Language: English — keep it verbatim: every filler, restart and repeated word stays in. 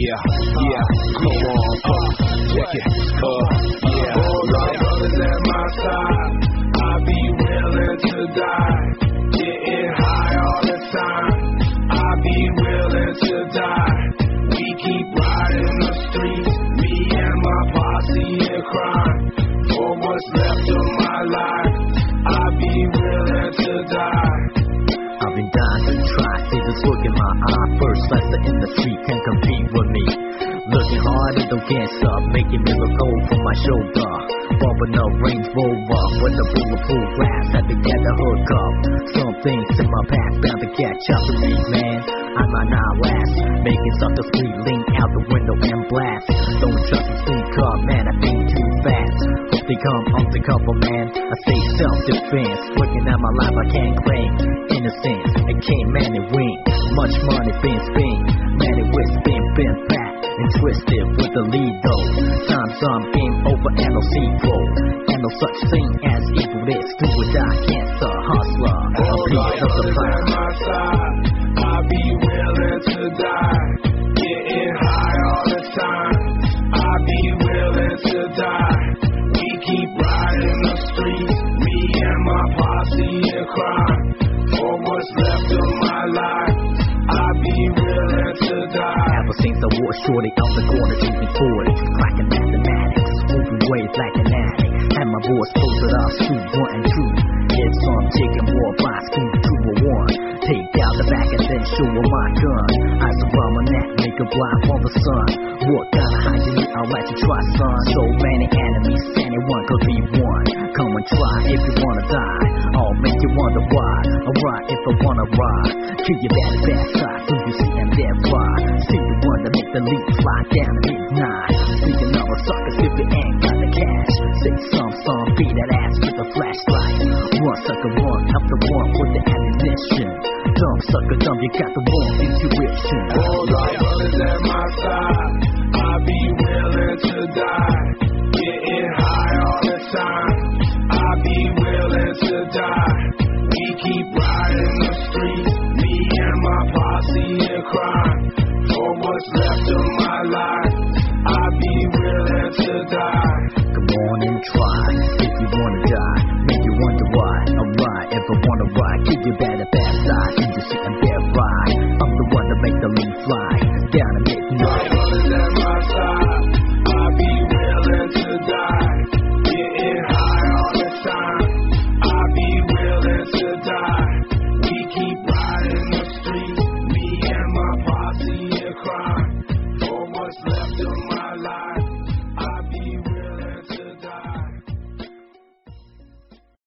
Yeah, yeah, come on, uh, check it, uh, yeah. All my brothers at my side, I'll be willing to die. Getting high all the time, I'll be willing to die. We keep riding the streets, me and my posse in crime. For what's left of my life, I'll be willing to die. I've been dying to try, see this look in my eye. First lesson in the street can't compete with me. Looking hard and don't get up, making me look old from my shoulder. Bumping up Range Rover with the bulletproof glass, had to get the hook up. Some things in my past bound to catch up to me, man. I might not last, making such a sweet link out the window and blast. Don't trust the sneak up, man, I think too fast. Hope they come undercover, man. I say self-defense, looking at my life I can't claim innocence. It came, man, it went. Much money been spent, man, it was been bent back and twisted with the lead though. Time's on, game over and no sequel. And no such thing as evil is. Do or die, cancer, hustler, a piece of the pie. I'll be willing to die. Getting high all the time, I'll be willing to die. We keep riding the streets, me and my posse in crime. For what's left of my life, I'll be willing to die. Ever since I wore shorty out the corner, shooting forty, cracking mathematics, moving waves like an addict. And my boys posted up, shoot one and two. It's on taking more by school two or one. Take out the back and then show her my gun. Eyes around my neck, make her blind for the sun. What kind of hide you need? I'll let you try, son. So many enemies, anyone could be one. Come and try if you wanna die. I'll make you wonder why. Alright, if I wanna ride, kill your bad bad side. Do you see I'm there fly? See the one that make the lead fly down at midnight. Speaking of a suckers, if you ain't got the cash, say some song, beat that ass with a flashlight. One sucker, one after one with the ammunition. Dumb sucker, dumb, you got the wrong intuition. All my brothers at my side, I'll be willing to die. Getting high all the time, I'll be willing to die. We keep riding the streets, me and my posse in crime. For what's left of my life, I'll be willing to die. Come on and try, if you wanna die, make you wonder why. Alright, if I wanna ride, kill your better bad side. You just sit and verify, I'm the one that make the lead fly down at midnight. My brothers at my side, I'll be willing to die. Getting high all the time, I'll be willing to die. We keep riding the streets, me and my posse in crime. For what's left of my